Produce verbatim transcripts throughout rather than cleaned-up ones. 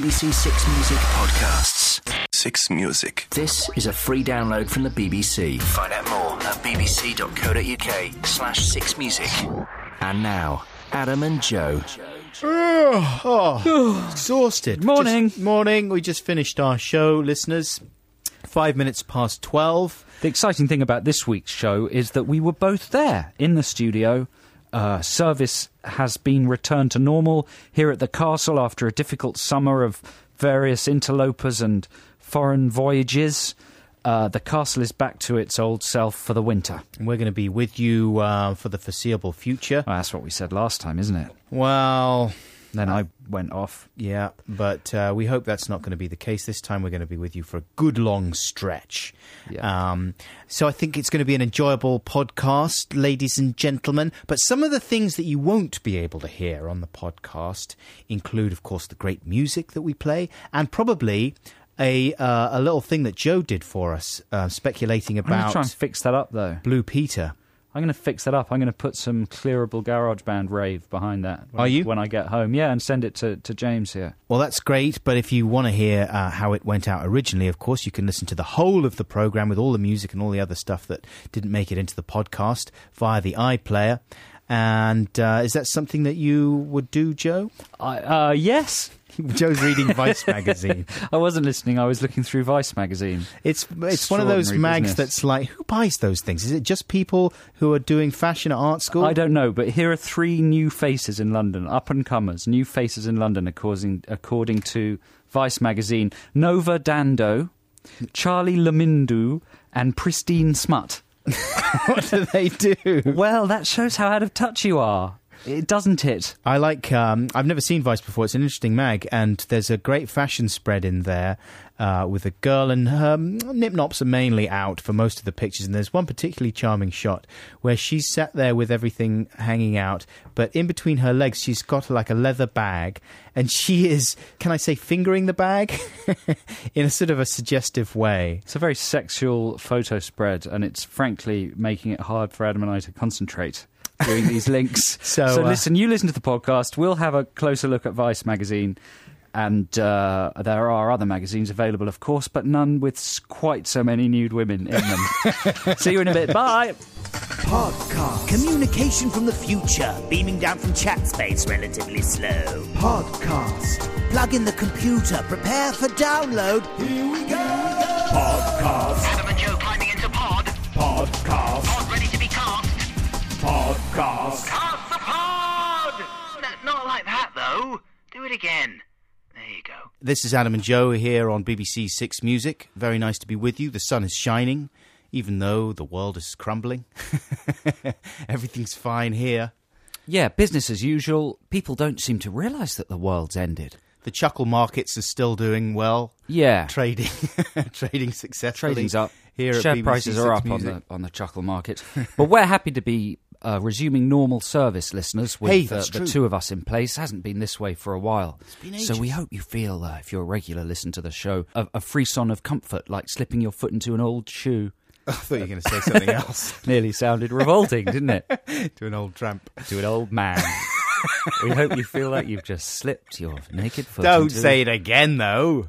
B C Six Music podcasts. Six Music. This is a free download from the B B C. Find out more at bbc.co.uk slash six music. And now, Adam and Joe. Oh, oh exhausted. Morning. Just, morning. We just finished our show, listeners. Five minutes past twelve. The exciting thing about this week's show is that we were both there in the studio. Uh, service has been returned to normal here at the castle after a difficult summer of various interlopers and foreign voyages. Uh, the castle is back to its old self for the winter. And we're going to be with you uh, for the foreseeable future. Well, that's what we said last time, isn't it? Well... Then I went off. Yeah, but uh, we hope that's not going to be the case. This time we're going to be with you for a good long stretch. Yeah. Um, so I think it's going to be an enjoyable podcast, ladies and gentlemen. But some of the things that you won't be able to hear on the podcast include, of course, the great music that we play and probably a uh, a little thing that Joe did for us, uh, speculating I'm going to about try and fix that up, though. Blue Peter. I'm going to fix that up. I'm going to put some clearable GarageBand rave behind that. When, Are you? When I get home. Yeah, and send it to, to James here. Well, that's great, but if you want to hear uh, how it went out originally, of course, you can listen to the whole of the programme with all the music and all the other stuff that didn't make it into the podcast via the iPlayer. And uh, is that something that you would do, Joe? I, uh, yes. Joe's reading Vice magazine. I wasn't listening. I was looking through Vice magazine. It's it's one of those mags business. That's like, who buys those things? Is it just people who are doing fashion at art school? I don't know, but here are three new faces in London, up-and-comers, new faces in London, according, according to Vice magazine. Nova Dando, Charlie Lamindu, and Pristine Smut. What do they do? Well, that shows how out of touch you are. It doesn't it? I like, um, I've never seen Vice before. It's an interesting mag, and there's a great fashion spread in there uh, with a girl, and her nip-nops are mainly out for most of the pictures, and there's one particularly charming shot where she's sat there with everything hanging out, but in between her legs she's got like a leather bag, and she is, can I say, fingering the bag in a sort of a suggestive way. It's a very sexual photo spread, and it's frankly making it hard for Adam and I to concentrate doing these links. So, so uh, listen, you listen to the podcast. We'll have a closer look at Vice magazine. And uh, there are other magazines available, of course, but none with s- quite so many nude women in them. See you in a bit. Bye. Podcast. Communication from the future. Beaming down from chat space relatively slow. Podcast. Plug in the computer. Prepare for download. Here we go. Podcast. Adam and Joe climbing into pod. Podcast. Pod ready to be cast. Podcast. Cast the pod! No, not like that, though. Do it again. There you go. This is Adam and Joe here on B B C Six Music. Very nice to be with you. The sun is shining, even though the world is crumbling. Everything's fine here. Yeah, business as usual. People don't seem to realise that the world's ended. The chuckle markets are still doing well. Yeah. Trading trading successfully. Trading's up. Here Share at B B C prices are Six up on Music. the on the chuckle market. But we're happy to be uh, resuming normal service, listeners, with Hey, uh, that's the true. two of us in place. Hasn't been this way for a while. been So we ages. hope you feel, uh, if you're a regular listener to the show, a, a frisson of comfort, like slipping your foot into an old shoe. I thought you were going to say something else. Nearly sounded revolting, didn't it? To an old tramp. To an old man. We hope you feel like you've just slipped your naked foot Don't into say it again, though.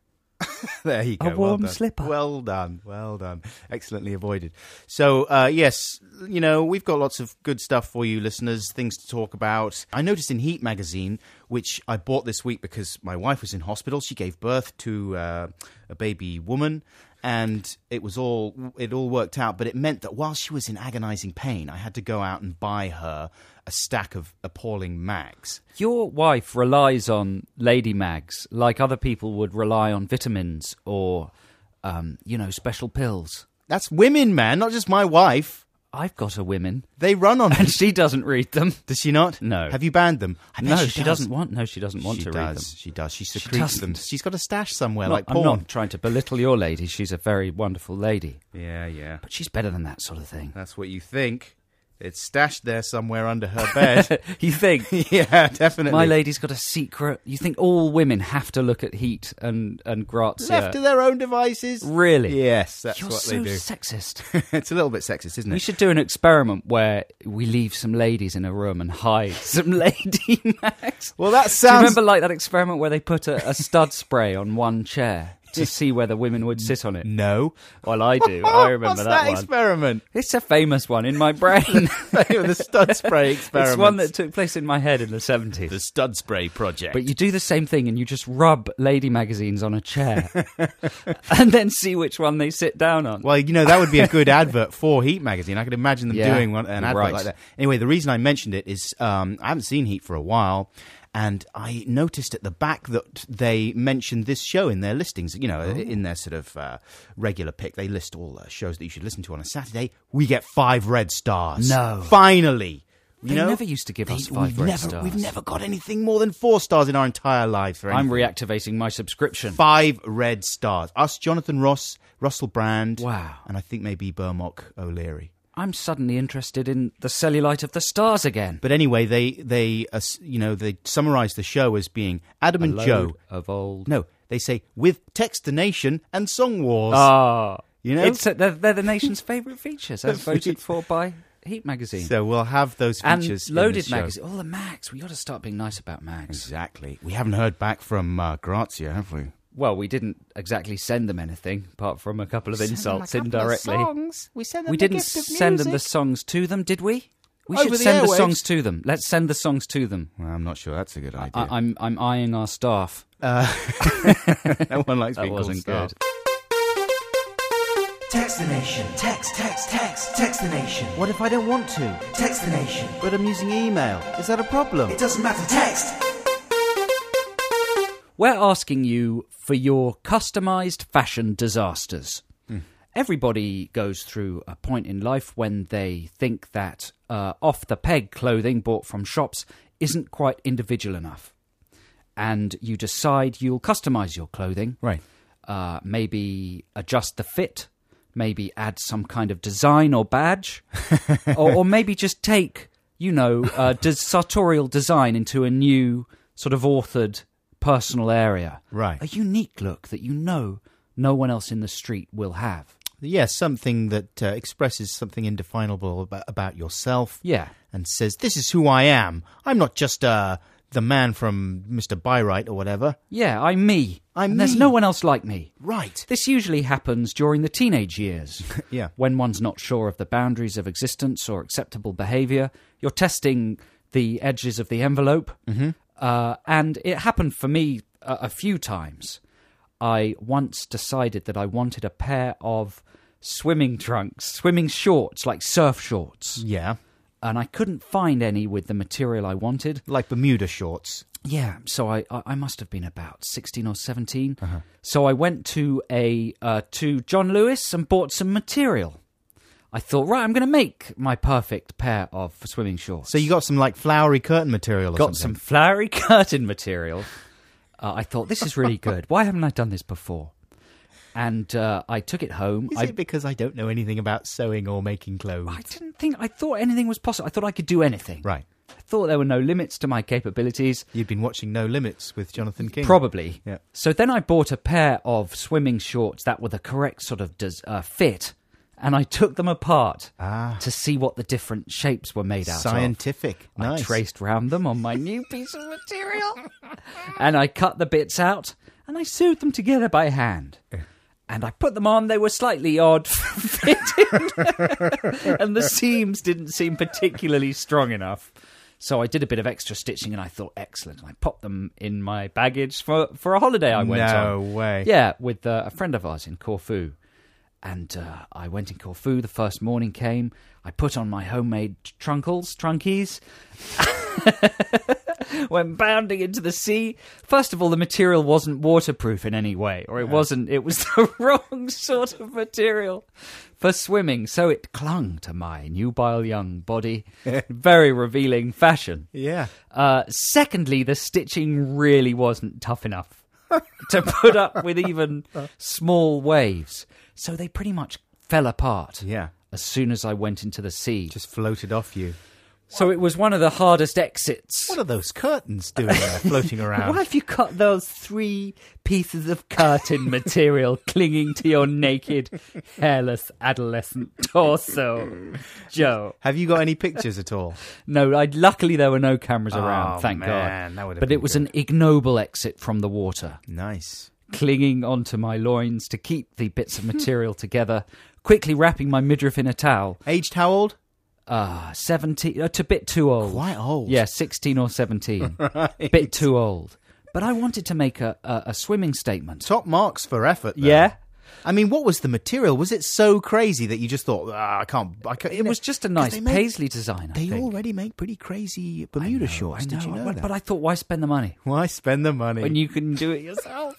There you go. A well warm done. slipper. Well done. Well done. Excellently avoided. So, uh, yes, you know, we've got lots of good stuff for you, listeners, things to talk about. I noticed in Heat magazine, which I bought this week because my wife was in hospital. She gave birth to uh, a baby woman, and it was all it all worked out. But it meant that while she was in agonising pain, I had to go out and buy her a stack of appalling mags. Your wife relies on lady mags like other people would rely on vitamins or, um, you know, special pills. That's women, man, not just my wife. I've got a women, They run on them. and she doesn't read them. Does she not? No. Have you banned them? I bet No, she, she does. doesn't want. No, she doesn't want she to does. read them. She does. She secretes doesn't. them. She's got a stash somewhere, Not- like I'm porn. not trying to belittle your lady. She's a very wonderful lady, Yeah, yeah. but she's better than that sort of thing. That's what you think. It's stashed there somewhere under her bed. You think? Yeah, definitely. My lady's got a secret. You think all women have to look at Heat and, and Grazia? Left to their own devices? Really? Yes, that's You're what so they do. sexist. It's a little bit sexist, isn't it? We should do an experiment where we leave some ladies in a room and hide some Lady Mags. Well, that Do you sounds... remember like that experiment where they put a, a stud spray on one chair to see whether women would sit on it? No. Well, I do. I remember What's that, that one. experiment? It's a famous one in my brain. The stud spray experiment. It's one that took place in my head in the seventies. The Stud Spray Project. But you do the same thing and you just rub lady magazines on a chair and then see which one they sit down on. Well, you know, that would be a good advert for Heat magazine. I could imagine them Yeah, doing one, an advert right. like that. Anyway, the reason I mentioned it is um, I haven't seen Heat for a while, and I noticed at the back that they mentioned this show in their listings. You know, in their sort of uh, regular pick, they list all uh, shows that you should listen to on a Saturday. We get five red stars. No. Finally. You They know, never used to give They- us five we've red never, stars. We've never got anything more than four stars in our entire lives. For I'm anything. reactivating my subscription. Five red stars. Us, Jonathan Ross, Russell Brand. Wow. And I think maybe Burmock O'Leary. I'm suddenly interested in the cellulite of the stars again. But anyway, they they uh, s- you know they summarise the show as being Adam A and load Joe. of old. No, they say with Textination and Song Wars. Ah, You know? it's, uh, they're, they're the nation's favourite features, as voted for by Heat magazine. So we'll have those and features. in Loaded this show. magazine. All the mags. We got to start being nice about mags. Exactly. We haven't heard back from uh, Grazia, have we? Well, we didn't exactly send them anything, apart from a couple of insults indirectly. We sent them We didn't send them the songs to them, did we? We Over should the send the airwaves. songs to them. Let's send the songs to them. Well, I'm not sure that's a good idea. I, I'm I'm eyeing our staff. no one likes That being called wasn't staff. good. Text the nation. Text, text, text. Text the nation. What if I don't want to? Text the nation. But I'm using email. Is that a problem? It doesn't matter. Text. We're asking you for your customised fashion disasters. Everybody goes through a point in life when they think that uh, off-the-peg clothing bought from shops isn't quite individual enough. And you decide you'll customise your clothing. Right. Uh, maybe adjust the fit. Maybe add some kind of design or badge. or, or maybe just take, you know, uh, des- sartorial design into a new sort of authored personal area. Right. A unique look that you know no one else in the street will have. Yes, something that uh, expresses something indefinable about, about yourself. Yeah. And says, this is who I am. I'm not just uh, the man from Mister Byright or whatever. Yeah, I'm me. I'm and there's me. no one else like me. Right. This usually happens during the teenage years. Yeah. When one's not sure of the boundaries of existence or acceptable behaviour. You're testing the edges of the envelope. Mm-hmm. Uh, and it happened for me a, a few times. I once decided that I wanted a pair of swimming trunks, swimming shorts, like surf shorts. Yeah. And I couldn't find any with the material I wanted. Like Bermuda shorts. Yeah, so I, I I must have been about sixteen or seventeen. Uh-huh. So I went to a uh, to John Lewis and bought some material. I thought, right, I'm going to make my perfect pair of swimming shorts. So you got some like flowery curtain material or got some something? flowery curtain material. Uh, I thought, this is really good. Why haven't I done this before? And uh, I took it home. Is I, it because I don't know anything about sewing or making clothes? I didn't think, I thought anything was possible. I thought I could do anything. Right. I thought there were no limits to my capabilities. You'd been watching No Limits with Jonathan King. Probably. Yeah. So then I bought a pair of swimming shorts that were the correct sort of des- uh, fit, and I took them apart Ah. to see what the different shapes were made out Scientific. of. Nice. I traced round them on my new piece of material, and I cut the bits out, and I sewed them together by hand. And I put them on, they were slightly odd fitting, and the seams didn't seem particularly strong enough. So I did a bit of extra stitching, and I thought, excellent. And I popped them in my baggage for, for a holiday I went on. No way. Yeah, with uh, a friend of ours in Corfu. And uh, I went in Corfu, the first morning came, I put on my homemade trunkles, trunkies, went bounding into the sea. First of all, the material wasn't waterproof in any way, or it wasn't, it was the wrong sort of material for swimming, so it clung to my nubile young body, very revealing fashion. Yeah. Uh, secondly, the stitching really wasn't tough enough to put up with even small waves. So they pretty much fell apart. Yeah. as soon as I went into the sea. Just floated off you. So it was one of the hardest exits. What are those curtains doing there, floating around? Why have you got those three pieces of curtain material clinging to your naked, hairless adolescent torso, Joe? Have you got any pictures at all? No, I, luckily there were no cameras Oh, around, thank man, God. that would have But been it was good. an ignoble exit from the water, Nice. clinging onto my loins to keep the bits of material together, quickly wrapping my midriff in a towel. Aged how old? Ah, seventeen, uh, a bit too old. Quite old. Yeah, sixteen or seventeen. Right. Bit too old. But I wanted to make a, a, a swimming statement. Top marks for effort, though. Yeah? I mean, what was the material? Was it so crazy that you just thought, ah, I can't... I can't It was just a nice they make- paisley design, I They think. already make pretty crazy Bermuda I know, shorts. I Did you know but, that? But I thought, why spend the money Why spend the money? when you can do it yourself?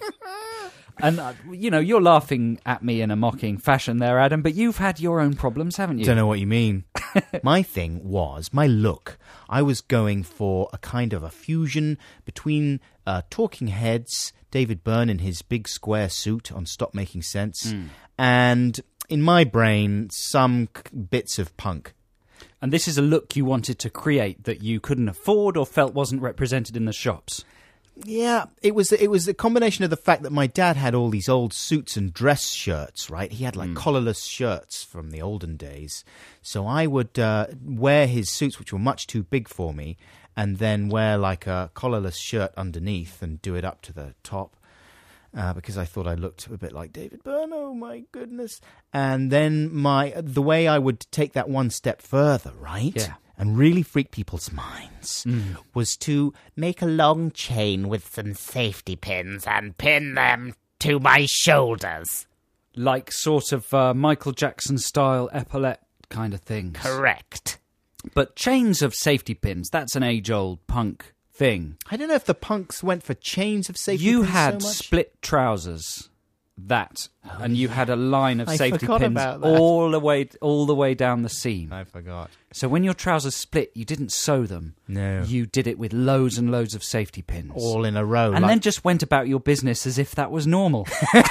And, uh, you know, you're laughing at me in a mocking fashion there, Adam, but you've had your own problems, haven't you? Don't know what you mean. My thing was my look. I was going for a kind of a fusion between uh, Talking Heads, David Byrne in his big square suit on Stop Making Sense, Mm. and in my brain, some c- bits of punk. And this is a look you wanted to create that you couldn't afford or felt wasn't represented in the shops. Yeah, it was it was a combination of the fact that my dad had all these old suits and dress shirts, right? He had like collarless shirts from the olden days. So I would uh, wear his suits, which were much too big for me, and then wear like a collarless shirt underneath and do it up to the top. Uh, because I thought I looked a bit like David Byrne, oh my goodness. And then my the way I would take that one step further, right? Yeah. And really freak people's minds was to make a long chain with some safety pins and pin them to my shoulders. Like sort of uh, Michael Jackson style epaulette kind of things. Correct. But chains of safety pins, that's an age-old punk thing. I don't know if the punks went for chains of safety You pins had so much. split trousers, that, and you had a line of I safety forgot pins about that. all the way all the way down the seam. I forgot. So when your trousers split, you didn't sew them. No. You did it with loads and loads of safety pins. All in a row. and like- then just went about your business as if that was normal.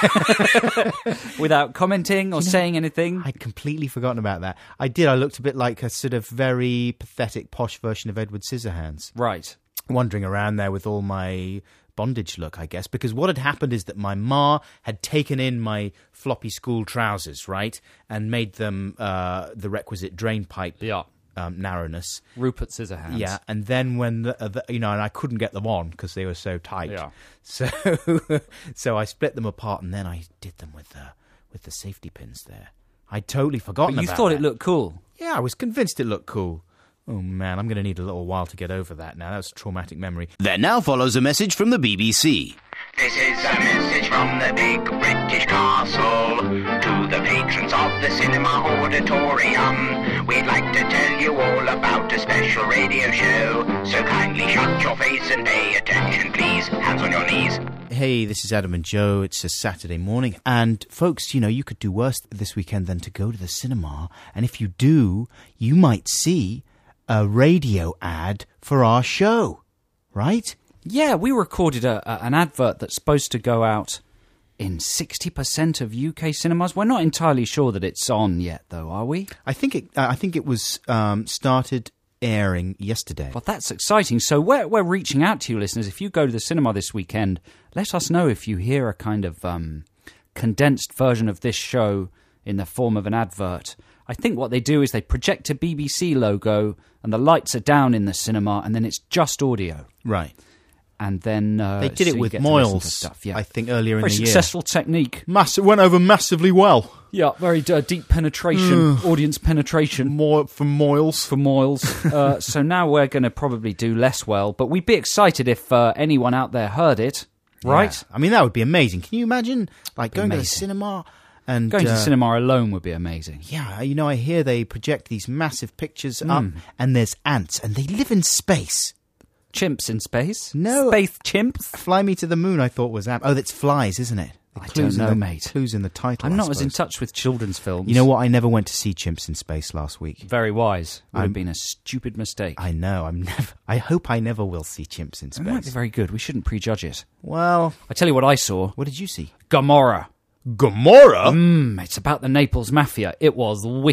Without commenting or saying anything. I'd completely forgotten about that. I did. I looked a bit like a sort of very pathetic, posh version of Edward Scissorhands. Right. Wandering around there with all my bondage look, I guess, because what had happened is that my ma had taken in my floppy school trousers, right, and made them uh, the requisite drain pipe Yeah. um, narrowness. Rupert Scissorhands. Yeah, and then when the, uh, the you know, and I couldn't get them on because they were so tight. Yeah. So, so I split them apart, and then I did them with the with the safety pins there. I'd totally forgotten. But you about thought that. it looked cool. Yeah, I was convinced it looked cool. Oh man, I'm going to need a little while to get over that now. That was a traumatic memory. There now follows a message from the B B C. This is a message from the big British castle to the patrons of the cinema auditorium. We'd like to tell you all about a special radio show, so kindly shut your face and pay attention, please. Hands on your knees. Hey, this is Adam and Joe. It's a Saturday morning. And folks, you know, you could do worse this weekend than to go to the cinema. And if you do, you might see a radio ad for our show, right? Yeah, we recorded a, a, an advert that's supposed to go out in sixty percent of U K cinemas. We're not entirely sure that it's on yet, though, are we? I think it. Uh, I think it was um, started airing yesterday. Well, that's exciting. So we're, we're reaching out to you, listeners. If you go to the cinema this weekend, let us know if you hear a kind of um, condensed version of this show in the form of an advert. I think what they do is they project a B B C logo and the lights are down in the cinema and then it's just audio. Right. And then uh, They did so it you with get to listen to Moyles, stuff. Yeah. I think, earlier in Very the year. successful technique. Mass- it went over massively well. Yeah, very uh, deep penetration, audience penetration More from Moyles. for Moyles. Uh, so now we're going to probably do less well, but we'd be excited if uh, anyone out there heard it, right? Yeah. I mean, that would be amazing. Can you imagine, like, going to the amazing. cinema and Going to uh, the cinema alone would be amazing. Yeah, you know, I hear they project these massive pictures up, and there's ants, and they live in space. Chimps in space? No. Space chimps? Fly Me to the Moon, I thought was ant. Oh, that's flies, isn't it? The I clues don't in know, the, mate. Clues in the title. I'm I not as in suppose. touch with children's films. You know what? I never went to see Chimps in Space last week. Very wise. Would I'm- have been a stupid mistake. I know. I'm never. I hope I never will see Chimps in It might be Space. very good. We shouldn't prejudge it. Well, I tell you what I saw. what did you see? Gomorrah. Gomorrah. Mm, it's about the Naples Mafia. It was wicked.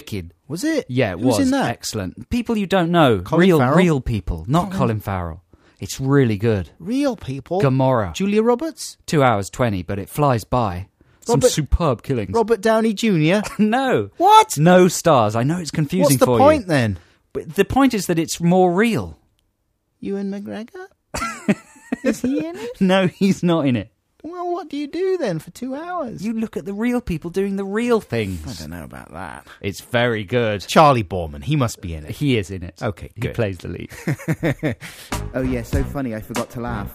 Was it? Yeah, it Who was was in that? excellent. People you don't know, Colin real Farrell? real people, not Colin- Colin Farrell. It's really good. Real people. Gamora, Julia Roberts. two hours twenty, but it flies by. Some Robert- superb killings. Robert Downey Junior no, What? no stars. I know it's confusing What's the for point you, then? but the point is that it's more real. Ewan McGregor? Is he in it? No, he's not in it. Well, what do you do then for two hours? You look at the real people doing the real I things. don't know about that. It's very good. Charlie Borman, he must be in it. He is in it. Okay, He good. plays the lead. Oh yeah, so funny, I forgot to laugh.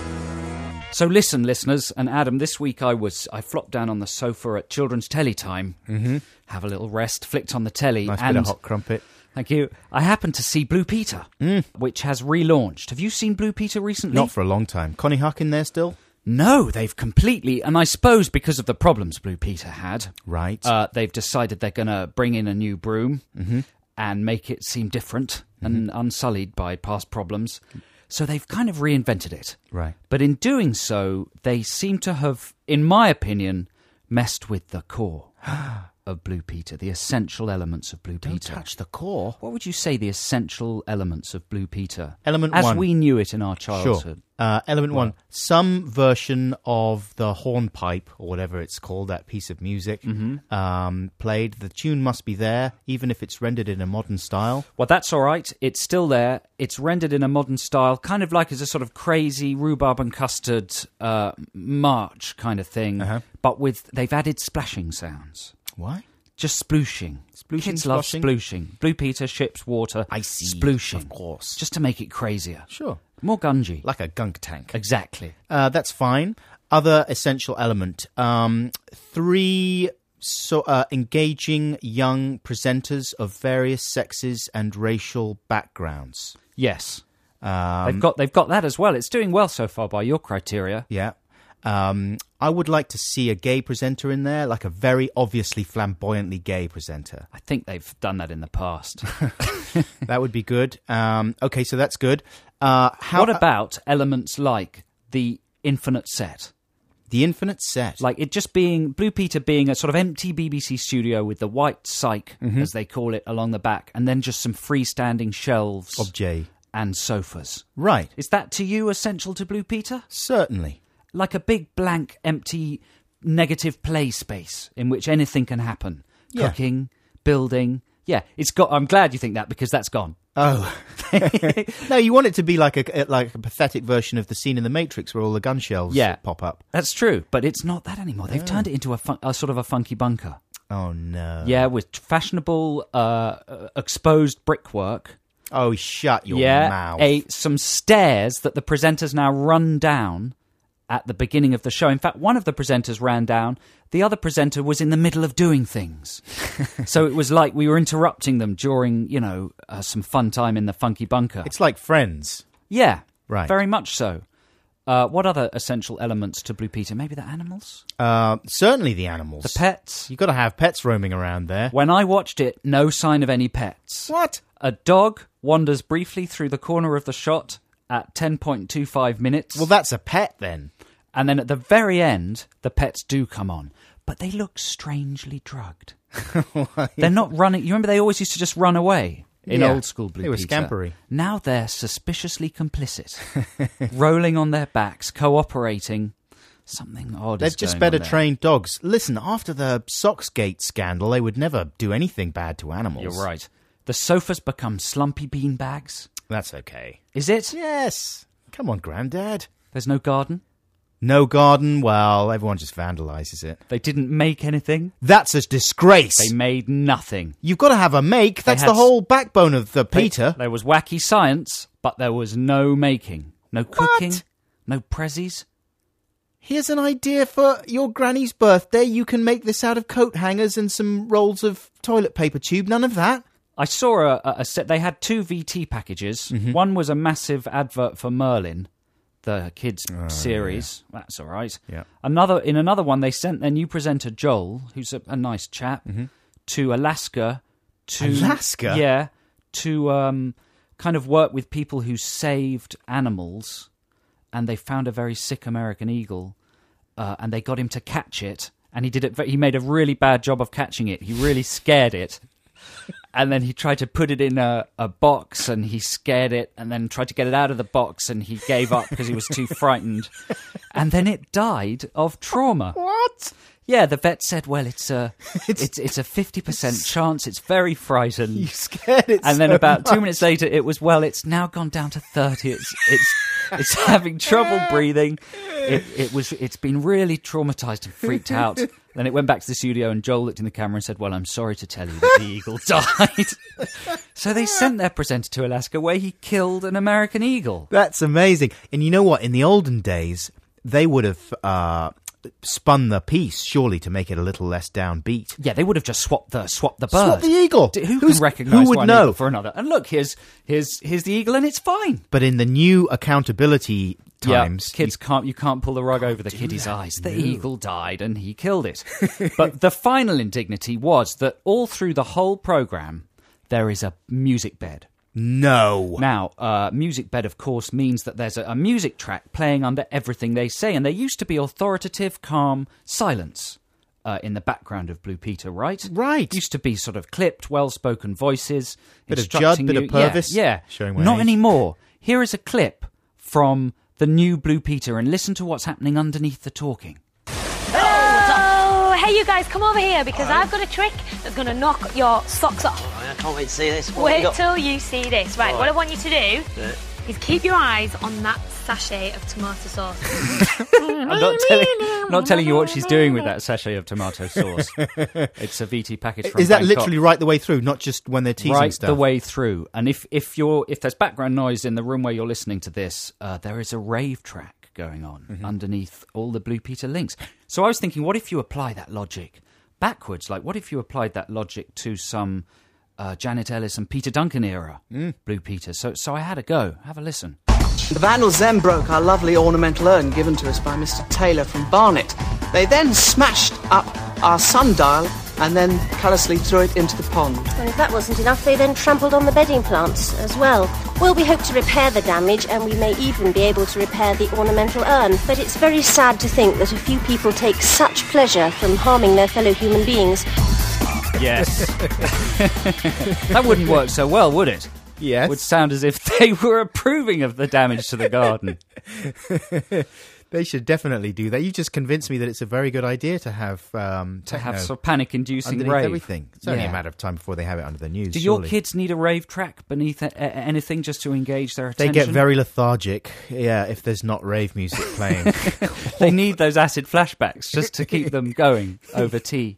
So listen, listeners, and Adam, this week I was I flopped down on the sofa at Children's Telly Time, mm-hmm. have a little rest, flicked on the telly, Nice and bit of hot crumpet. thank you. I happened to see Blue Peter, Mm. which has relaunched. Have you seen Blue Peter recently? Not for a long time. Connie Huck in there still? No, they've completely, and I suppose because of the problems Blue Peter had, Right. uh, they've decided they're going to bring in a new broom Mm-hmm. and make it seem different and unsullied by past problems. So they've kind of reinvented it. right. But in doing so, they seem to have, in my opinion, messed with the core of Blue Peter, the essential elements of Blue Don't Peter. touch the core. What would you say the essential elements of Blue Peter? Element as one. we knew it in our Sure. childhood. Uh, element one, some version of the hornpipe, or whatever it's called, that piece of music, Mm-hmm. um, played. The tune must be there, even if it's rendered in a modern style. Well, that's all right. It's still there. It's rendered in a modern style, kind of like as a sort of crazy rhubarb and custard uh, march kind of thing, Uh-huh. but with they've added splashing sounds. Why? Just splooshing. Splooshing, Kids love sploshing? splooshing. Blue Peter ships water. I see. Splooshing. Of course. Just to make it crazier. Sure. More gungy. Like a gunk tank. Exactly. Uh, that's fine. Other essential element. Um, three so uh, engaging young presenters of various sexes and racial backgrounds. Yes. Um, they've got they've got that as well. It's doing well so far by your criteria. Yeah. Um, I would like to see a gay presenter in there, like a very obviously flamboyantly gay presenter. I think they've done that in the past. That would be good. Um, okay, so that's good. Uh, how What about elements like the infinite set? the infinite set? Like it just being Blue Peter being a sort of empty B B C studio with the white cyc, Mm-hmm. as they call it, along the back, and then just some freestanding shelves Objet. and sofas. Right. Is that to you essential to Blue Peter? Certainly. Like a big blank, empty, negative play space in which anything can happen. Yeah. Cooking, building. Yeah, it's got. I'm glad you think that because that's gone. Oh. No, you want it to be like a like a pathetic version of the scene in The Matrix where all the gun shells Yeah. pop up. That's true, but it's not that anymore. They've turned it into a, fun, a sort of a funky bunker. Oh, no. Yeah, with fashionable uh, uh, exposed brickwork. Oh, shut your yeah, mouth. a some stairs that the presenters now run down at the beginning of the show. In fact, one of the presenters ran down. The other presenter was in the middle of doing things. So it was like we were interrupting them during, you know, uh, some fun time in the funky bunker. It's like Friends. yeah, Right. very much so. Uh, what other essential elements to Blue Peter? Maybe the animals? Uh, certainly the animals. The pets? You've got to have pets roaming around there. When I watched it, no sign of any pets. What? A dog wanders briefly through the corner of the shot at ten point two five minutes. Well, that's a pet then. And then at the very end, the pets do come on. But they look strangely drugged. They're not running. You remember they always used to just run away in Yeah. old school Blue They were Peter. scampery. Now they're suspiciously complicit. Rolling on their backs, cooperating. Something odd They're is just going better on there. trained dogs. Listen, after the Socksgate scandal, they would never do anything bad to animals. You're right. The sofas become slumpy bean bags. That's okay. Is it? Yes. Come on, Grandad. There's no garden? No garden. Well, everyone just vandalizes it. They didn't make anything? That's a disgrace. They made nothing. You've got to have a make. That's had the s- whole backbone of the They- Peter. There was wacky science, but there was no making. No cooking. What? No prezzies. Here's an idea for your granny's birthday. You can make this out of coat hangers and some rolls of toilet paper tube. None of that. I saw a, a, a set. They had two V T packages. Mm-hmm. One was a massive advert for Merlin, the kids' series. That's all right. Oh, Yeah. Another in another one, they sent their new presenter Joel, who's a, a nice chap, to Alaska. To Mm-hmm. Alaska? yeah, to um, kind of work with people who saved animals, and they found a very sick American eagle, uh, and they got him to catch it, and he did it. ve- He made a really bad job of catching it. He really scared it. And then he tried to put it in a, a box and he scared it and then tried to get it out of the box and he gave up because he was too frightened. And then it died of trauma. What? Yeah, the vet said, well, it's a it's it's, it's a fifty percent chance. It's very frightened. You scared it And then so about much. two minutes later, it was, well, it's now gone down to thirty. It's it's it's having trouble breathing. It it was it's been really traumatized and freaked out. Then it went back to the studio and Joel looked in the camera and said, well, I'm sorry to tell you that the eagle died. So they sent their presenter to Alaska where he killed an American eagle. That's amazing. And you know what? In the olden days, they would have uh, spun the piece, surely, to make it a little less downbeat. Yeah, they would have just swapped the swapped the bird. Swap the eagle. D- Who Who's- can recognise who would one know? eagle for another? And look, here's here's here's the eagle, and it's fine. But in the new accountability times, Yeah, kids can't you can't pull the rug over the kiddie's eyes. The eagle died and he killed it. But the final indignity was that all through the whole programme there is a music bed. no. Now, uh, music bed, of course, means that there's a, a music track playing under everything they say, and there used to be authoritative, calm silence uh, in the background of Blue Peter, right? Right. Used to be sort of clipped, well-spoken voices. Bit of instructing Judd, bit you. of Purvis, Yeah, yeah. showing my Not age. anymore. Here is a clip from the new Blue Peter, and listen to what's happening underneath the talking. Oh, hey, you guys, come over here because I've got a trick that's going to knock your socks off. I can't wait to see this. What have Wait you got? till you see this. Right, Right. what I want you to do Yeah. is keep your eyes on that sachet of tomato sauce. I'm not telling, not telling you what she's doing with that sachet of tomato sauce. It's a V T package from Is that Bangkok. literally right the way through, not just when they're teasing right stuff? the way through? And if if you're if there's background noise in the room where you're listening to this, uh, there is a rave track going on Mm-hmm. underneath all the Blue Peter links. So I was thinking, what if you apply that logic backwards? Like, what if you applied that logic to some uh, Janet Ellis and Peter Duncan era Mm. Blue Peter? So so I had a go. Have a listen. The Vandals then broke our lovely ornamental urn given to us by Mister Taylor from Barnet. They then smashed up our sundial and then callously threw it into the pond. And if that wasn't enough, they then trampled on the bedding plants as well. Well, we hope to repair the damage, and we may even be able to repair the ornamental urn. But it's very sad to think that a few people take such pleasure from harming their fellow human beings. Yes. That wouldn't work so well, would it? Yes. Would sound as if they were approving of the damage to the garden. They should definitely do that. You just convinced me that it's a very good idea to have um, To have techno sort of panic-inducing underneath rave. everything. It's only Yeah. a matter of time before they have it under the news. Do your surely. kids need a rave track beneath a- a- anything just to engage their They attention? get very lethargic, yeah, if there's not rave music playing. They need those acid flashbacks just to keep them going over tea.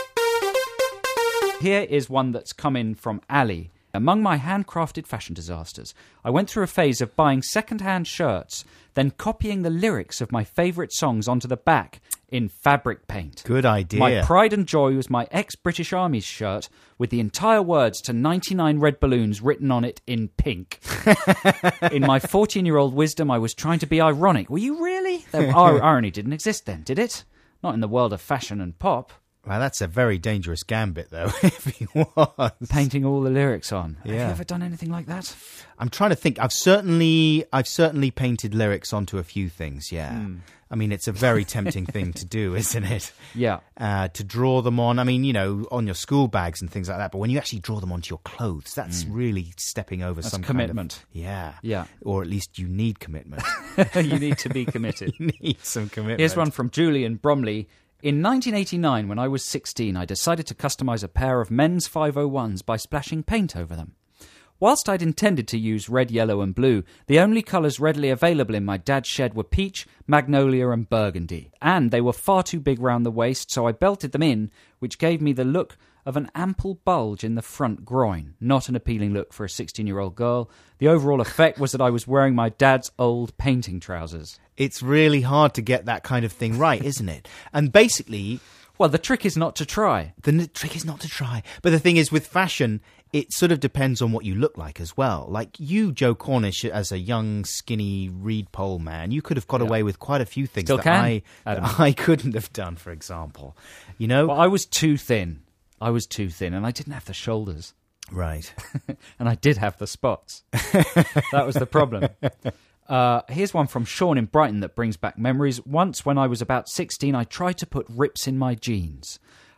Here is one that's come in from Ali. Among my handcrafted fashion disasters, I went through a phase of buying second-hand shirts, then copying the lyrics of my favourite songs onto the back in fabric paint. Good idea. My pride and joy was my ex-British Army's shirt with the entire words to ninety-nine Red Balloons written on it in pink. In my fourteen-year-old wisdom, I was trying to be ironic. Were you really? The ir- irony didn't exist then, did it? Not in the world of fashion and pop. Well, that's a very dangerous gambit, though, if he was. Painting all the lyrics on. Have you Yeah. ever done anything like that? I'm trying to think. I've certainly, I've certainly painted lyrics onto a few things. Yeah, I mean, it's a very tempting thing to do, isn't it? Yeah. Uh, to draw them on. I mean, you know, on your school bags and things like that. But when you actually draw them onto your clothes, that's really stepping over That's some commitment. Kind of, yeah, Yeah. Or at least you need commitment. You need to be committed. you need some commitment. Here's one from Julian Bromley. In nineteen eighty-nine, when I was sixteen, I decided to customise a pair of men's five oh ones by splashing paint over them. Whilst I'd intended to use red, yellow and blue, the only colours readily available in my dad's shed were peach, magnolia and burgundy. And they were far too big round the waist, so I belted them in, which gave me the look of an ample bulge in the front groin. Not an appealing look for a sixteen-year-old girl. The overall effect was that I was wearing my dad's old painting trousers. It's really hard to get that kind of thing right, isn't it? And basically, Well, the trick is not to try. the n- trick is not to try. But the thing is, with fashion, it sort of depends on what you look like as well. Like you, Joe Cornish, as a young, skinny reed pole man, you could have got away with quite a few things Still that, can, I, that Adam. I couldn't have done, for example. You know? Well, I was too thin. I was too thin, and I didn't have the shoulders. Right. And I did have the spots. That was the problem. Uh, here's one from Sean in Brighton that brings back memories. Once, when I was about sixteen, I tried to put rips in my jeans.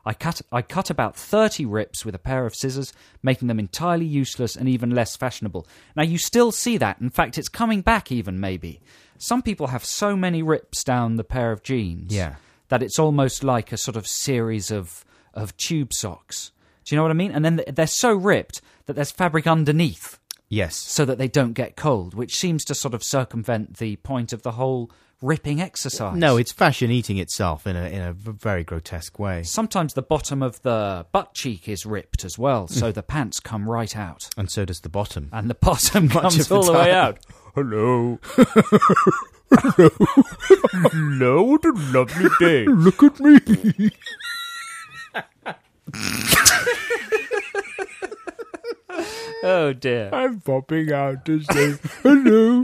I cut I cut about thirty rips with a pair of scissors, making them entirely useless and even less fashionable. Now, you still see that. In fact, it's coming back even, maybe. Some people have so many rips down the pair of jeans Yeah. that it's almost like a sort of series of, of tube socks. Do you know what I mean? And then they're so ripped that there's fabric underneath Yes. so that they don't get cold, which seems to sort of circumvent the point of the whole ripping exercise. No, it's fashion eating itself in a in a v- very grotesque way. Sometimes the bottom of the butt cheek is ripped as well, so the pants come right out. And so does the bottom. And the bottom Much comes of the all the way time. out. Hello. Hello. Hello, what a lovely day. Look at me. Oh, dear. I'm popping out to say hello.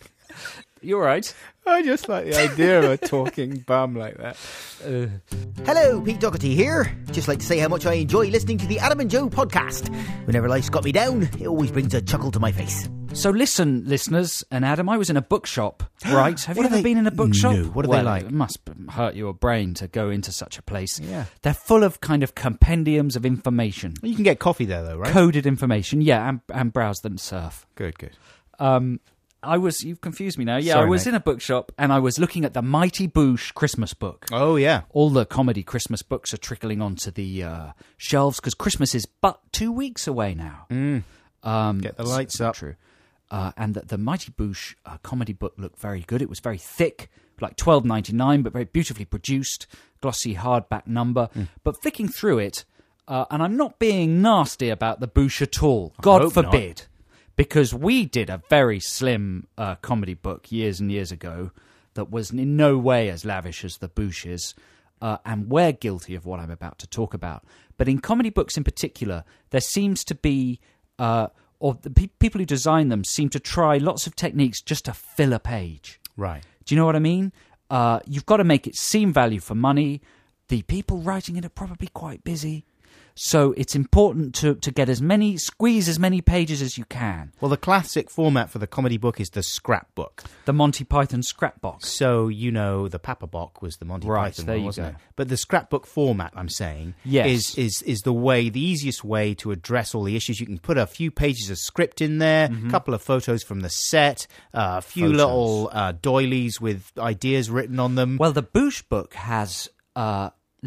You're right. I just like the idea of a talking bum like that. Uh, Hello, Pete Doherty here. Just like to say how much I enjoy listening to the Adam and Joe podcast. Whenever life's got me down, it always brings a chuckle to my face. So listen, listeners, and Adam, I was in a bookshop, right? Have you What are ever they- been in a bookshop? No, what are they Well, like? It must b- hurt your brain to go into such a place. Yeah. They're full of kind of compendiums of information. You can get coffee there, though, right? Coded information, yeah, and, and browse and surf. Good, good. Um, I was, you've confused me now. Yeah, Sorry, I was mate. in a bookshop and I was looking at the Mighty Boosh Christmas book. Oh, yeah. All the comedy Christmas books are trickling onto the uh, shelves because Christmas is but two weeks away now. Mm. Um, Get the it's lights up. True. Uh, and the, the Mighty Boosh uh, comedy book looked very good. It was very thick, like twelve ninety-nine, but very beautifully produced, glossy hardback number. Mm. But flicking through it, uh, and I'm not being nasty about the Boosh at all. God hope not. forbid. Because we did a very slim uh, comedy book years and years ago that was in no way as lavish as the Boosh is. Uh, and we're guilty of what I'm about to talk about. But in comedy books in particular, there seems to be... Uh, or the pe- people who design them seem to try lots of techniques just to fill a page. Right. Do you know what I mean? Uh, you've got to make it seem value for money. The people writing it are probably quite busy. So it's important to, to get as many, squeeze as many pages as you can. Well, the classic format for the comedy book is the scrapbook. The Monty Python scrapbox. So, you know, the Papa Bock was the Monty Right, Python there one, you wasn't go. it? But the scrapbook format, I'm saying, Yes. is, is is the way, the easiest way to address all the issues. You can put a few pages of script in there, a couple of photos from the set, uh, a few Photos. little uh, doilies with ideas written on them. Well, the Boosh book has uh,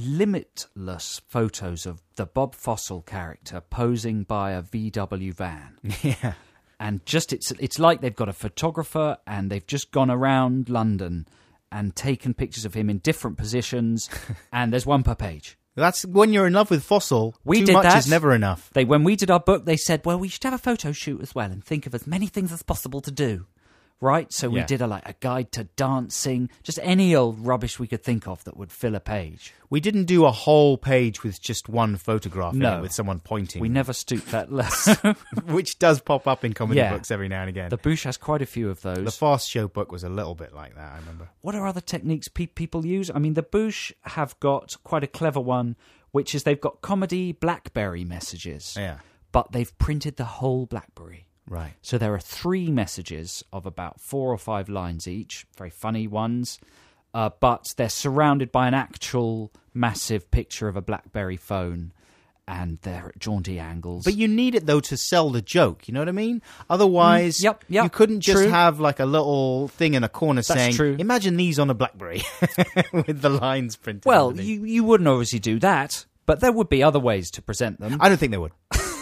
limitless photos of the Bob Fossil character posing by a V W van. Yeah. And just it's it's like they've got a photographer and they've just gone around London and taken pictures of him in different positions, and there's one per page. That's when you're in love with Fossil. We too did much that. is never enough. They when we did our book, they said, well, we should have a photo shoot as well and think of as many things as possible to do. Right? So we Yeah. did a like a guide to dancing, just any old rubbish we could think of that would fill a page. We didn't do a whole page with just one photograph in No. it with someone pointing. We never stooped that low. Which does pop up in comedy Yeah. books every now and again. The Boosh has quite a few of those. The Fast Show book was a little bit like that, I remember. What are other techniques pe- people use? I mean, the Boosh have got quite a clever one, which is they've got comedy BlackBerry messages, Yeah. but they've printed the whole BlackBerry. Right. So there are three messages of about four or five lines each, very funny ones, uh, but they're surrounded by an actual massive picture of a BlackBerry phone, and they're at jaunty angles. But you need it, though, to sell the joke, you know what I mean? Otherwise, Mm, yep, yep, you couldn't just true. have like a little thing in a corner That's saying, true. imagine these on a BlackBerry with the lines printed. Well, underneath. you, you wouldn't obviously do that, but there would be other ways to present them. I don't think they would.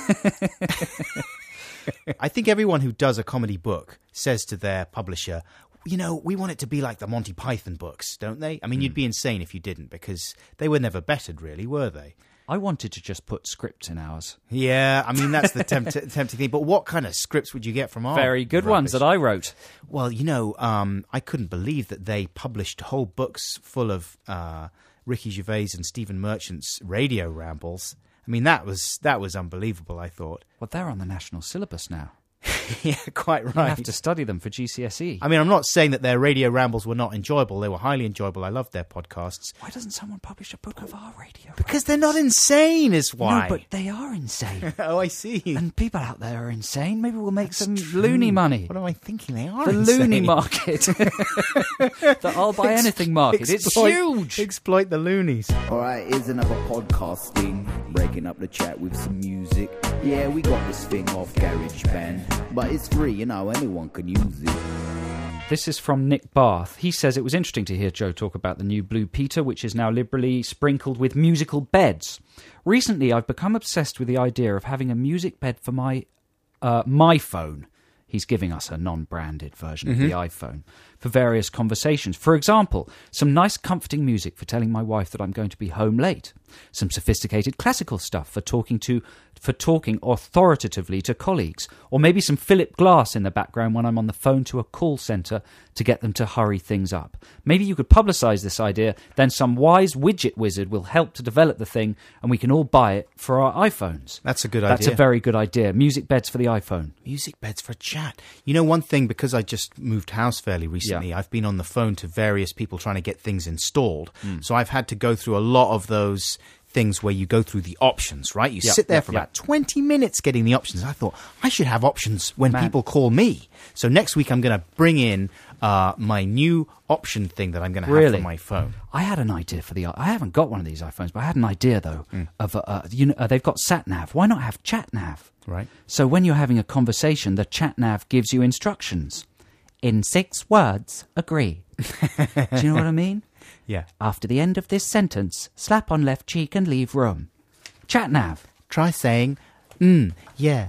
I think everyone who does a comedy book says to their publisher, you know, we want it to be like the Monty Python books, don't they? I mean, Hmm. you'd be insane if you didn't, because they were never bettered, really, were they? I wanted to just put scripts in ours. Yeah, I mean, that's the tempt- tempting thing. But what kind of scripts would you get from our Very good ones rubbish? that I wrote. Well, you know, um, I couldn't believe that they published whole books full of uh, Ricky Gervais and Stephen Merchant's radio rambles. I mean, that was that was unbelievable, I thought. Well, they're on the national syllabus now. Yeah, quite You right. have to study them for G C S E. I mean, I'm not saying that their radio rambles were not enjoyable. They were highly enjoyable. I loved their podcasts. Why doesn't someone publish a book of our radio? Because they're not insane, is why. No, but they are insane. Oh, I see. And people out there are insane. Maybe we'll make some loony money. What am I thinking? They are The insane. loony market. The I'll buy anything market. Exploit- It's huge. Exploit the loonies. Alright, here's another podcasting. Breaking up the chat with some music. Yeah, we got this thing off GarageBand, but it's free, you know, anyone can use it. This is from Nick Barth. He says it was interesting to hear Joe talk about the new Blue Peter, which is now liberally sprinkled with musical beds. Recently, I've become obsessed with the idea of having a music bed for my uh, my phone. He's giving us a non-branded version Mm-hmm. of the iPhone for various conversations. For example, some nice comforting music for telling my wife that I'm going to be home late. Some sophisticated classical stuff for talking to for talking authoritatively to colleagues. Or maybe some Philip Glass in the background when I'm on the phone to a call centre to get them to hurry things up. Maybe you could publicise this idea, then some wise widget wizard will help to develop the thing and we can all buy it for our iPhones. That's a good That's idea. a very good idea. Music beds for the iPhone. Music beds for a chat. You know, one thing, because I just moved house fairly recently, Yeah. I've been on the phone to various people trying to get things installed. So I've had to go through a lot of those things where you go through the options, right? You Yeah, sit there yeah, for yeah. about twenty minutes getting the options. I thought, I should have options when Man. people call me. So next week I'm going to bring in uh, my new option thing that I'm going to have Really? for my phone. I had an idea for the. I haven't got one of these iPhones, but I had an idea though of uh, uh, you know uh, they've got sat nav. Why not have chat nav? Right. So when you're having a conversation, the chat nav gives you instructions. In six words, agree. Do you know what I mean? Yeah. After the end of this sentence, slap on left cheek and leave room. Chat nav. Try saying, mm, yeah.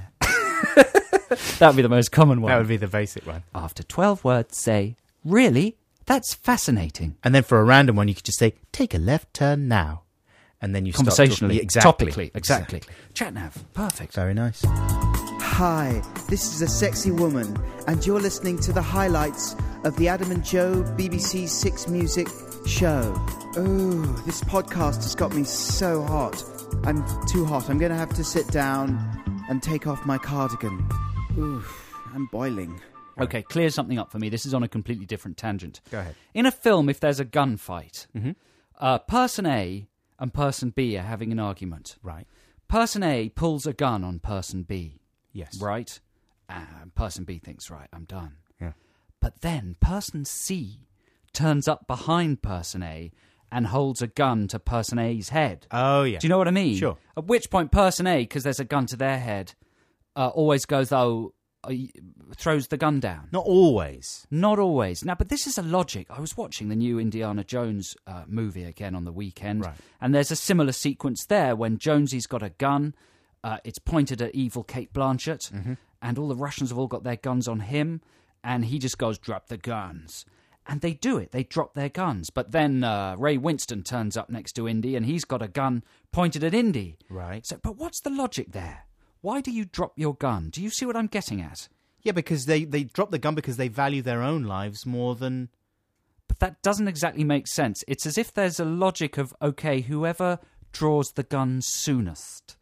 That would be the most common one. That would be the basic one. After twelve words, say, really? That's fascinating. And then for a random one, you could just say, take a left turn now. And then you start talking- Conversationally, exactly, topically, exactly. Chat nav, perfect. Very nice. Hi, this is a sexy woman, and you're listening to the highlights of the Adam and Joe B B C Six Music show. Oh, this podcast has got me so hot. I'm too hot. I'm going to have to sit down and take off my cardigan. Oof, I'm boiling. Okay, clear something up for me. This is on a completely different tangent. Go ahead. In a film, if there's a gunfight, Mm-hmm. uh, person A and person B are having an argument. Right. Person A pulls a gun on person B, Yes. right? And person B thinks, right, I'm done. Yeah. But then person C turns up behind person A and holds a gun to person A's head. Oh, yeah. Do you know what I mean? Sure. At which point person A, because there's a gun to their head, uh, always goes, oh, uh, throws the gun down. Not always. Not always. Now, but this is a logic. I was watching the new Indiana Jones uh, movie again on the weekend, Right. and there's a similar sequence there when Jonesy's got a gun. Uh, it's pointed at evil Kate Blanchett, Mm-hmm. and all the Russians have all got their guns on him, and he just goes, drop the guns. And they do it. They drop their guns. But then uh, Ray Winston turns up next to Indy, and he's got a gun pointed at Indy. Right. So, but what's the logic there? Why do you drop your gun? Do you see what I'm getting at? Yeah, because they, they drop the gun because they value their own lives more than... But that doesn't exactly make sense. It's as if there's a logic of, okay, whoever draws the gun soonest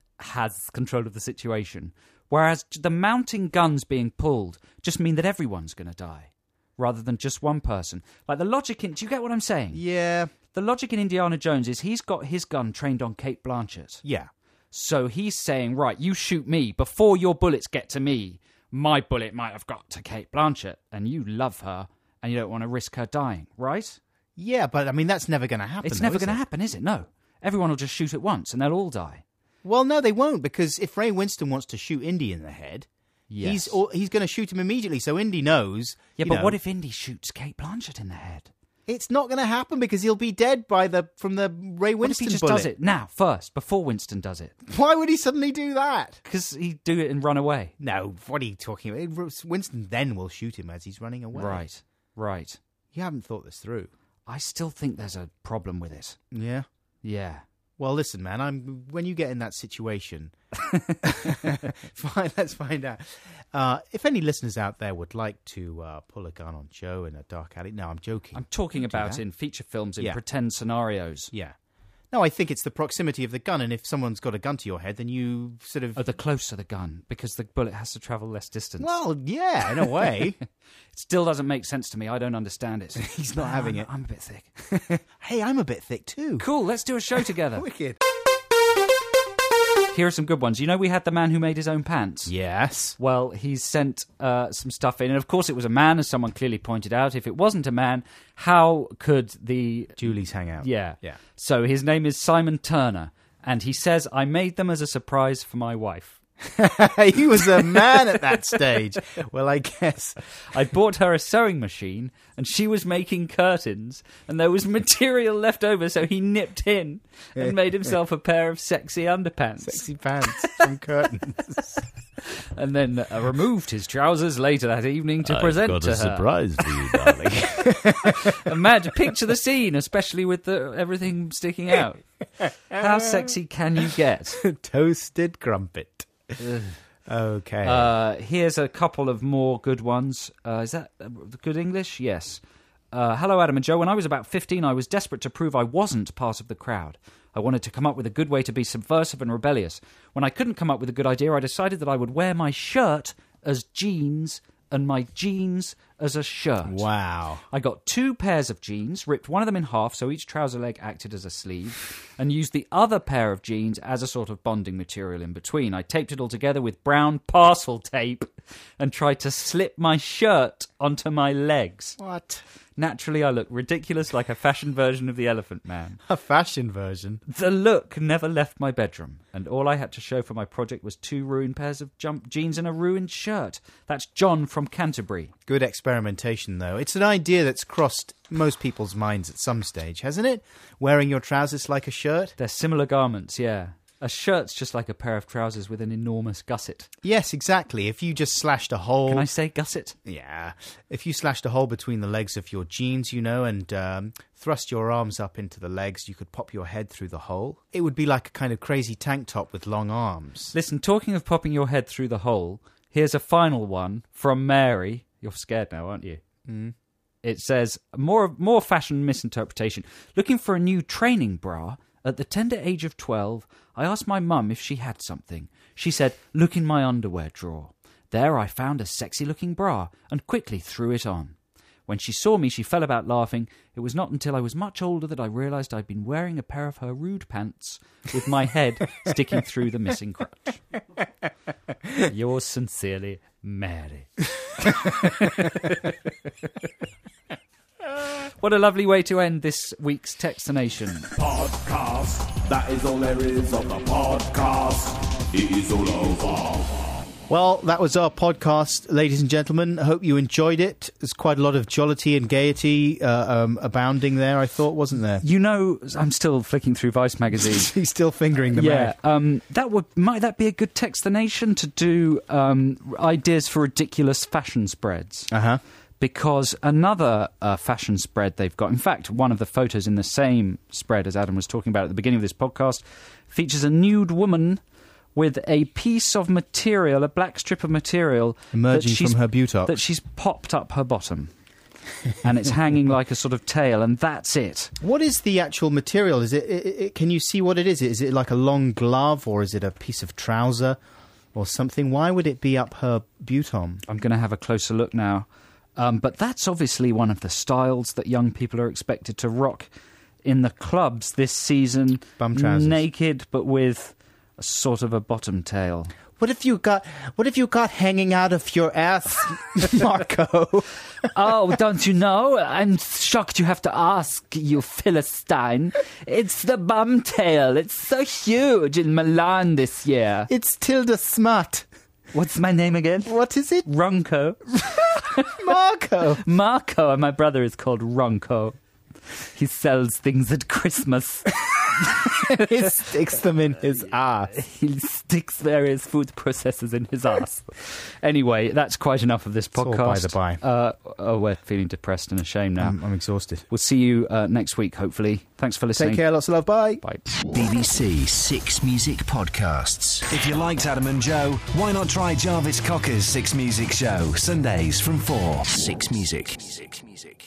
has control of the situation. Whereas the mounting guns being pulled just mean that everyone's going to die, rather than just one person. Like the logic in... Do you get what I'm saying? Yeah. The logic in Indiana Jones is he's got his gun trained on Kate Blanchett. Yeah. So he's saying, right, you shoot me. Before your bullets get to me, my bullet might have got to Kate Blanchett. And you love her, and you don't want to risk her dying, right? Yeah, but I mean, that's never going to happen. It's though, never is going to it? happen, is it? No. Everyone will just shoot at once, and they'll all die. Well, no, they won't, because if Ray Winston wants to shoot Indy in the head, Yes. he's or, he's going to shoot him immediately. So Indy knows. Yeah, you but know, what if Indy shoots Kate Blanchett in the head? it's not going to happen because he'll be dead by the from the Ray What if Winston he just bullet. does it now, first, before Winston does it? Why would he suddenly do that? Because he'd do it and run away. No, what are you talking about? Winston then will shoot him as he's running away. Right, right. You haven't thought this through. I still think there's a problem with it. Yeah. Yeah. Well, listen, man. I'm when you get in that situation. Fine, let's find out. Uh, if any listeners out there would like to uh, pull a gun on Joe in a dark alley, no, I'm joking. I'm talking Don't do about that. in feature films, in Yeah. pretend scenarios. Yeah. No, I think it's the proximity of the gun, and if someone's got a gun to your head, then you sort of... Oh, the closer the gun, because the bullet has to travel less distance. Well, yeah, in a way. It still doesn't make sense to me. I don't understand it. He's not having it. I'm a bit thick. Hey, I'm a bit thick too. Cool, let's do a show together. Wicked. Here are some good ones. You know we had the man who made his own pants? Yes. Well, he's sent uh, some stuff in, and of course it was a man, as someone clearly pointed out. If it wasn't a man, how could the... Julie's hang out. Yeah. Yeah. So his name is Simon Turner, and he says, I made them as a surprise for my wife. He was a man at that stage. Well, I guess. I bought her a sewing machine, and she was making curtains, and there was material left over, so he nipped in and made himself a pair of sexy underpants. Sexy pants from curtains. And then uh, removed his trousers later that evening to I've present got to a her. surprise for you, darling. Imagine, picture the scene, especially with the everything sticking out. How sexy can you get? Toasted crumpet. Okay. Uh, here's a couple of more good ones. Uh, is that uh, good English? Yes. Uh, hello, Adam and Joe. When I was about fifteen, I was desperate to prove I wasn't part of the crowd. I wanted to come up with a good way to be subversive and rebellious. When I couldn't come up with a good idea, I decided that I would wear my shirt as jeans and my jeans as a shirt. Wow. I got two pairs of jeans, ripped one of them in half so each trouser leg acted as a sleeve, and used the other pair of jeans as a sort of bonding material in between. I taped it all together with brown parcel tape and tried to slip my shirt onto my legs. What? Naturally, I looked ridiculous, like a fashion version of the Elephant Man. A fashion version? The look never left my bedroom, and all I had to show for my project was two ruined pairs of jump jeans and a ruined shirt. That's John from Canterbury. Good experimentation, though. It's an idea that's crossed most people's minds at some stage, hasn't it? Wearing your trousers like a shirt? They're similar garments, yeah. A shirt's just like a pair of trousers with an enormous gusset. Yes, exactly. If you just slashed a hole... Can I say gusset? Yeah. If you slashed a hole between the legs of your jeans, you know, and um, thrust your arms up into the legs, you could pop your head through the hole. It would be like a kind of crazy tank top with long arms. Listen, talking of popping your head through the hole, here's a final one from Mary. You're scared now, aren't you? Mm. It says, more, more fashion misinterpretation. Looking for a new training bra... At the tender age of twelve, I asked my mum if she had something. She said, look in my underwear drawer. There I found a sexy-looking bra and quickly threw it on. When she saw me, she fell about laughing. It was not until I was much older that I realised I'd been wearing a pair of her rude pants with my head sticking through the missing crotch. Yours sincerely, Mary. What a lovely way to end this week's Textination. Podcast, that is all there is of the podcast. It is all over. Well, that was our podcast, ladies and gentlemen. I hope you enjoyed it. There's quite a lot of jollity and gaiety uh, um, abounding there, I thought, wasn't there? You know, I'm still flicking through Vice magazine. He's still fingering the yeah, mag. um, that would might that be a good Textination to do um, ideas for ridiculous fashion spreads? Uh-huh. Because another uh, fashion spread they've got, in fact, one of the photos in the same spread as Adam was talking about at the beginning of this podcast, features a nude woman with a piece of material, a black strip of material... Emerging from her buttock. That she's popped up her bottom. And it's hanging like a sort of tail, and that's it. What is the actual material? Is it, it, it? Can you see what it is? Is it like a long glove, or is it a piece of trouser or something? Why would it be up her button? I'm going to have a closer look now. Um, but that's obviously one of the styles that young people are expected to rock in the clubs this season. Bum trousers. Naked, but with a sort of a bottom tail. What have you got? What have you got hanging out of your ass, Marco? Oh, don't you know? I'm shocked you have to ask, you Philistine. It's the bum tail. It's so huge in Milan this year. It's Tilda Smut. What's my name again? What is it? Ronco. Marco. Marco, and my brother is called Ronco. He sells things at Christmas. He sticks them in his ass. He sticks various food processors in his ass. Anyway, that's quite enough of this podcast. It's all by the by. Uh, oh, we're feeling depressed and ashamed now. I'm, I'm exhausted. We'll see you uh, next week, hopefully. Thanks for listening. Take care, lots of love, bye. Bye. B B C Six Music Podcasts. If you liked Adam and Joe, why not try Jarvis Cocker's Six Music Show, Sundays from four. Six Music. Music. Music.